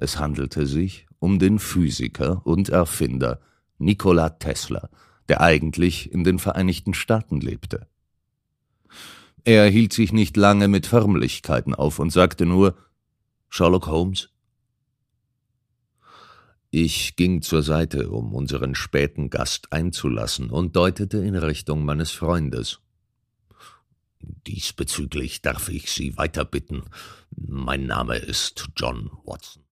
Es handelte sich um den Physiker und Erfinder Nikola Tesla, der eigentlich in den Vereinigten Staaten lebte. Er hielt sich nicht lange mit Förmlichkeiten auf und sagte nur: »Sherlock Holmes?« Ich ging zur Seite, um unseren späten Gast einzulassen, und deutete in Richtung meines Freundes. »Diesbezüglich darf ich Sie weiter bitten. Mein Name ist John Watson.«